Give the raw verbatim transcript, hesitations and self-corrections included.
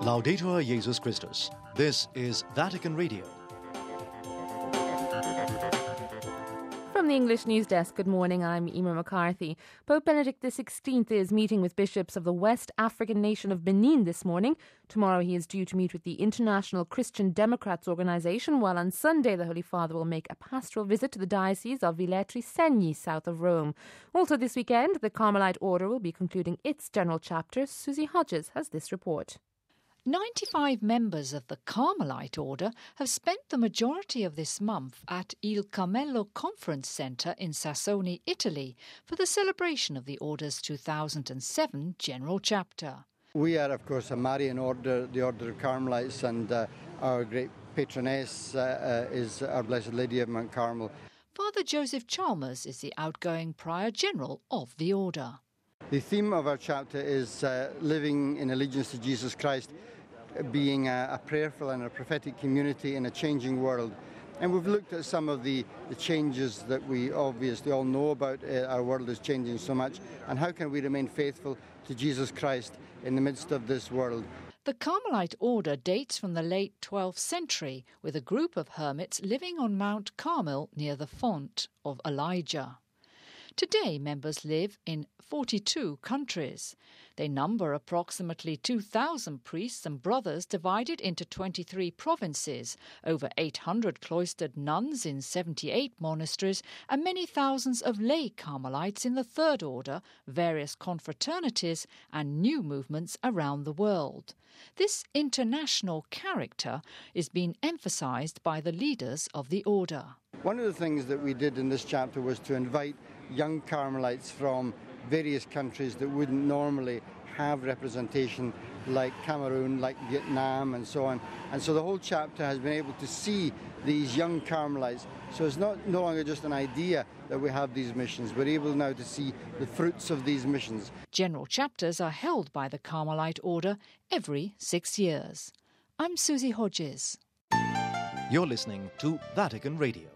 Laudetur Jesus Christus. This is Vatican Radio. From the English News Desk, good morning, I'm Emer McCarthy. Pope Benedict the sixteenth is meeting with bishops of the West African nation of Benin this morning. Tomorrow he is due to meet with the International Christian Democrats Organization, while on Sunday the Holy Father will make a pastoral visit to the Diocese of Velletri Segni, south of Rome. Also this weekend, the Carmelite Order will be concluding its general chapter. Susie Hodges has this report. ninety-five members of the Carmelite Order have spent the majority of this month at Il Carmelo Conference Centre in Sassone, Italy, for the celebration of the Order's two thousand seven General Chapter. We are, of course, a Marian order, the Order of Carmelites, and uh, our great patroness uh, uh, is Our Blessed Lady of Mount Carmel. Father Joseph Chalmers is the outgoing Prior General of the Order. The theme of our chapter is uh, living in allegiance to Jesus Christ, being a, a prayerful and a prophetic community in a changing world. And we've looked at some of the, the changes that we obviously all know about. Uh, our world is changing so much. And how can we remain faithful to Jesus Christ in the midst of this world? The Carmelite Order dates from the late twelfth century, with a group of hermits living on Mount Carmel near the font of Elijah. Today, members live in forty-two countries. They number approximately two thousand priests and brothers divided into twenty-three provinces, over eight hundred cloistered nuns in seventy-eight monasteries, and many thousands of lay Carmelites in the Third Order, various confraternities, and new movements around the world. This international character is being emphasised by the leaders of the Order. One of the things that we did in this chapter was to invite young Carmelites from various countries that wouldn't normally have representation, like Cameroon, like Vietnam, and so on. And so the whole chapter has been able to see these young Carmelites. So it's not no longer just an idea that we have these missions. We're able now to see the fruits of these missions. General chapters are held by the Carmelite Order every six years. I'm Susie Hodges. You're listening to Vatican Radio.